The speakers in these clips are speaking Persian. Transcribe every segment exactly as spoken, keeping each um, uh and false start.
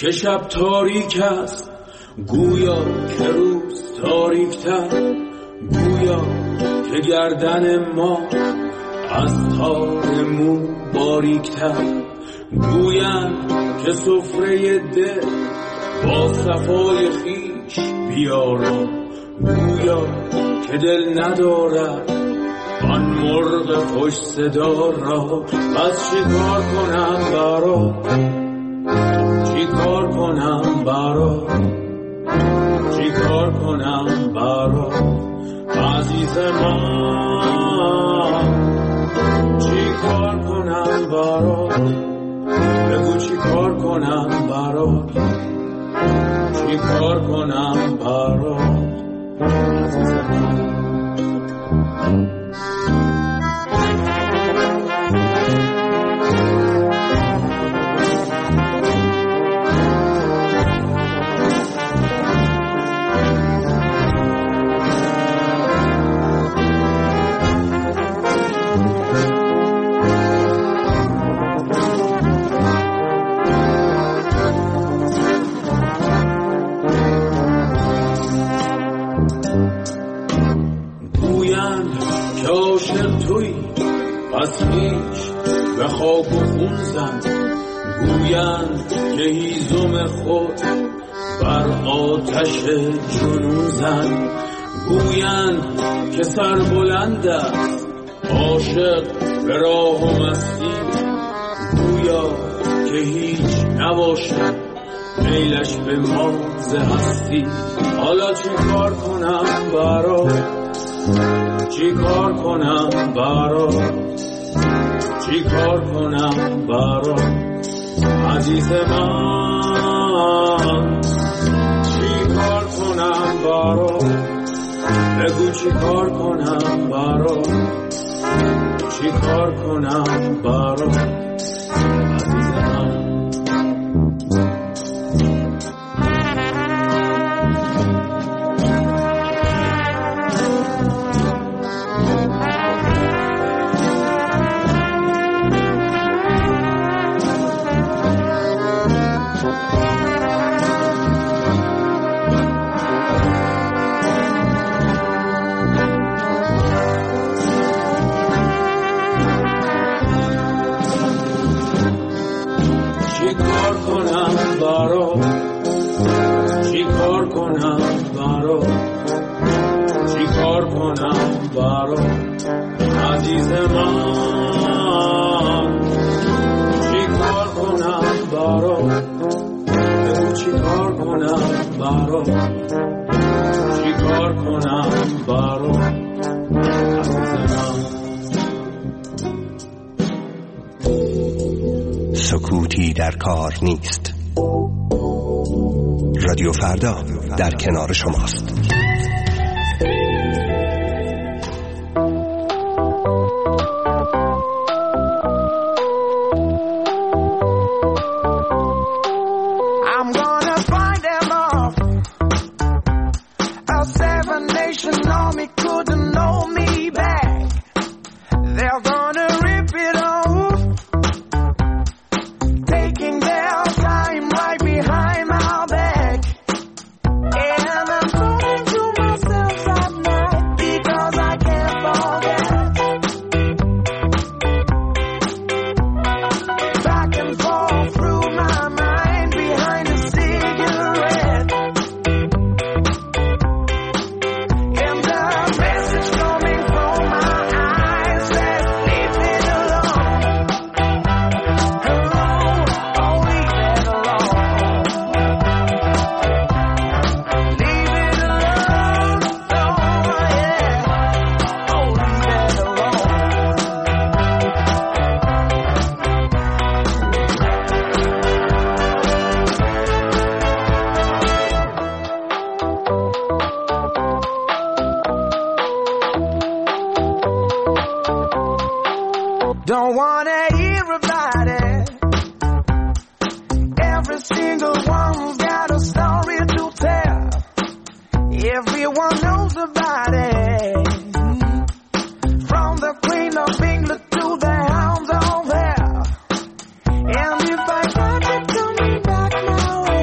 که شب تاریک است، گویا که روز تاریک‌تر، گویا که گردن ما از تار مو باریک‌تر، گویند که سفره دل با صفای خیش بیارا، گویا که دل ندارد آن مرغ خوش صدا را. پس چی کار کنم برا، چی کار کنم برا، چی کار کنم برا عزیز من، چی کار کنم برا، بگو چی کار کنم برا، چی کار کنم برا عزیز من. پس هیچ به خاک و خون زن، گویند که هیزم خود بر آتش جنون زن، گویند که سر بلند است عاشق به راه و مستی، گویا که هیچ نباشد میلش به ماز هستی. حالا چی کار کنم برا، چی کار کنم برا، چی کار کنم برا عزیز من، چی کار کنم برا، بگو چی کار کنم برا، چی کار کنم برا عزیز من. چی کار کنم برا، چی کار کنم برا عزیز من، چی کار کنم برا، بگو چی کار کنم برا، چی کار کنم برا عزیز من. سکوتی در کار نیست. رادیو فردا در کنار شماست. Don't wanna hear about it. Every single one's got a story to tell. Everyone knows about it. From the Queen of England to the hounds of hell. And if I got it coming back now.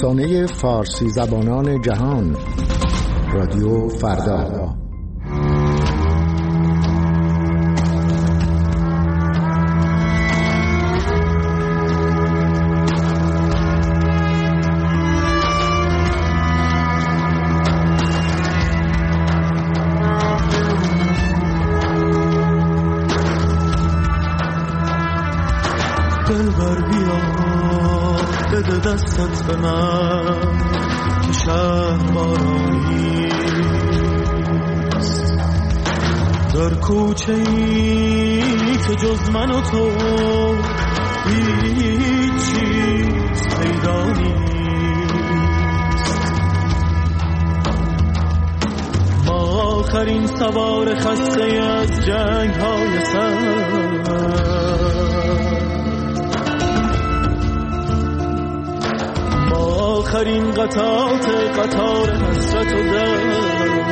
رسانه فارسی زبانان جهان، رادیو فردا. دلبر بیا بده دستت به من که شهر بارانیست، در کوچه ای که جز من و تو هیچ چیز پیدا نیست. ما آخرین سوار خسته از جنگ های سر، آخرین قطعات قطار حسرت و درد.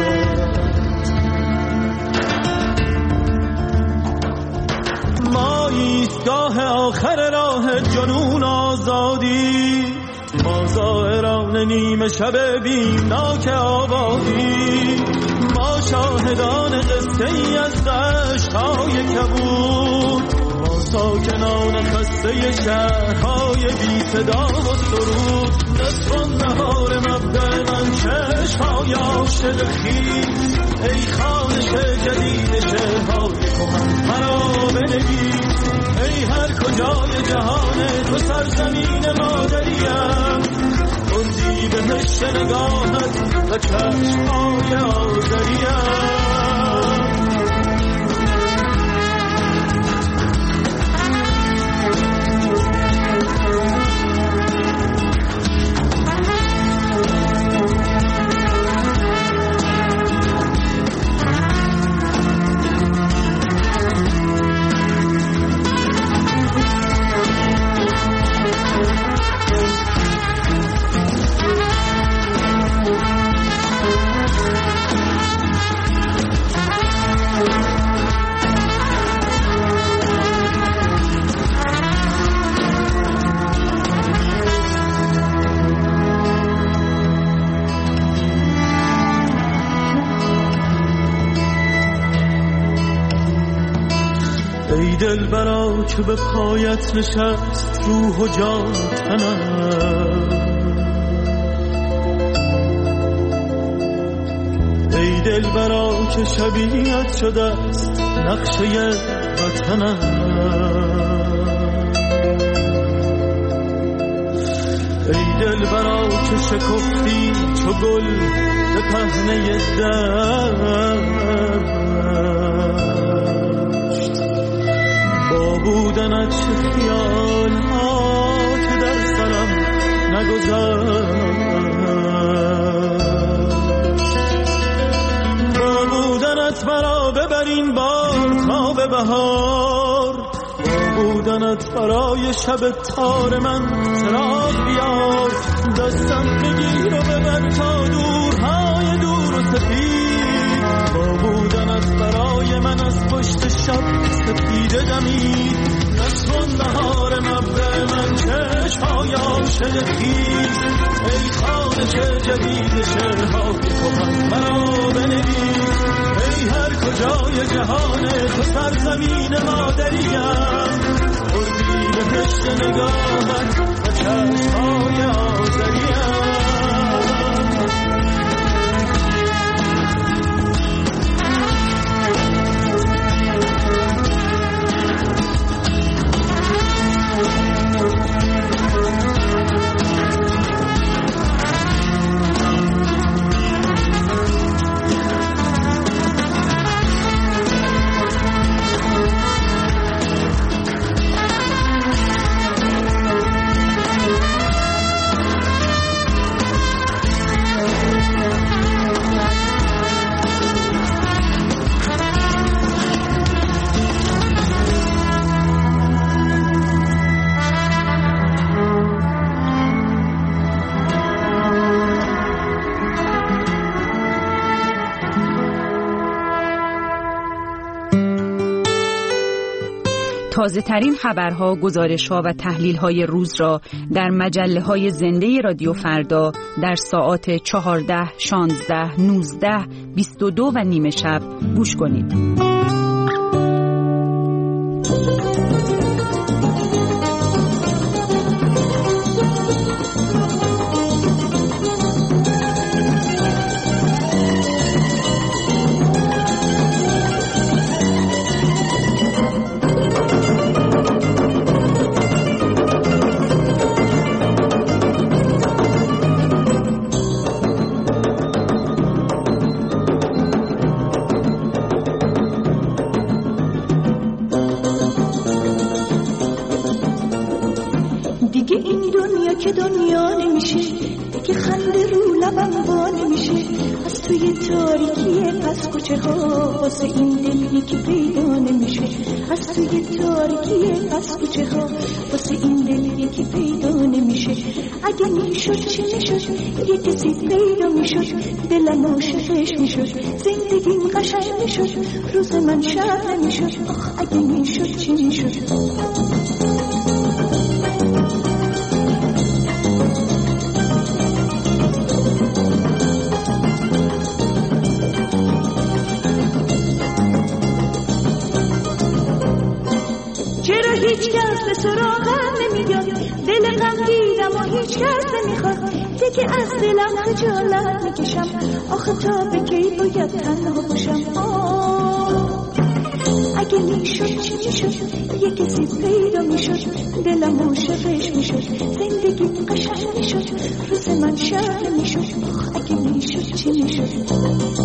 ما ایستگاه آخر راه جنون آزادی، ما زائران نیمه شب بیمناک آبادی، ما شاهدان قصه ای از عشقهای کبود، ما ساکنان خسته شهرهای بی صدا و سرود. نصف النهار مبدأ من چشمهای عاشق خیز، ای خوانش جدید شعرهای کهن مرا بنویس. ای هر کجای جهان تو سرزمین مادریم، اردی بهشت نگاهت و چشمهای آذریم. ای دلبرا که به پایت نشست روح و جان تنم، ای دلبرا که شبیهت شده است نقشه وطنم. ای دلبرا که شکفتی چو گل به پهنه در، با بودنت چه خیال ها که در سرم نگذشت، با بودنت مرا ببرین بار تا به بهار، با بودنت برای شب تار من چراغ بیار. دستم بگیر و ببر تا دورهای دور و سفید، با بودنت برای من از پشت شب سپیده دمید. نصف النهار مبدأ من چشمهای عاشق خیز، ای خانش جدید شعرهای کهن مرا بنویس. ای هر کجای جهان تو سرزمین مادریم، اردی بهشت نگاهت و چشمهای آذریم. تازه ترین خبرها، گزارش‌ها و تحلیل‌های روز را در مجله‌های زنده رادیو فردا در ساعات چهارده، شانزده، نوزده، بیست و دو و نیمه شب گوش کنید. که دنیا نمیشه، دیگه خنده رو لبم وا نمیشه. از توی تاریکی پس کوچه ها واسه این دل یکی پیدا نمیشه. از توی تاریکی پس کوچه ها واسه این دل یکی پیدا نمیشه. اگه میشد چی میشد، یه کسی پیدا میشد، دلم عاشقش میشد، زندگیم قشنگ میشد، روز من شب نمیشد. آخ اگه میشد چی میشد. هیچ کس به سراغم نمیاد، دل غم دیدم و هیچ کس نمیخواد، دیگه از دلم خجالت میکشم. آخه تا به کی باید تنها باشم. اگه میشد چی میشد، یه کسی پیدا میشد، دلم عاشقش میشد، زندگی قشنگ میشد، روز من شب میشد. اگه میشد چی میشد.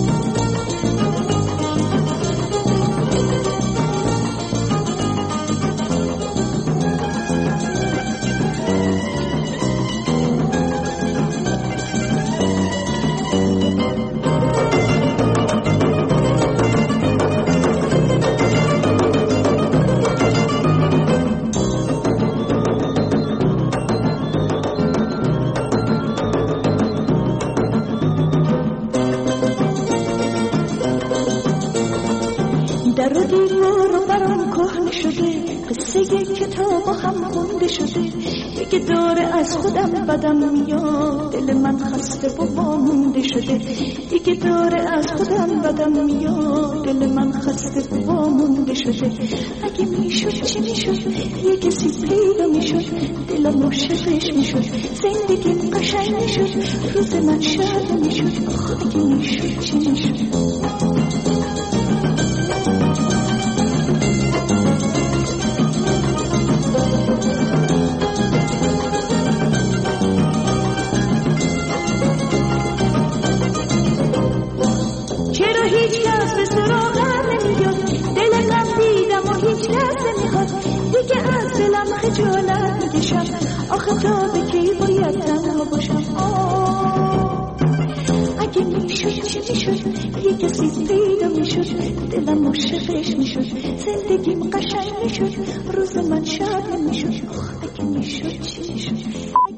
در و دیوار برام کهنه شده، قصه یک کتاب هم خونده شده، دیگه داره از خودم بدم میاد، دل من خسته و وامونده شده، دیگه داره از خودم بدم میاد، دل من خسته و وامونده شده. اگه میشد چی میشد، یه کسی پیدا میشد، دلم عاشقش میشد، زندگی قشنگ میشد، روز من شاد میشد. اگه میشد چی میشد. هیچ کس به سراغم نمیاد، دل غم دیدم و هیچ کس نمیخواد، دیگه از دلم خجالت میکشم. آخه تا به کی باید تنها باشم. اگه میشد چی میشد، یه کسی پیدا میشد، دلم عاشقش میشد، زندگیم قشنگ میشد، روز من شاد میشد. اگه میشد چی میشد.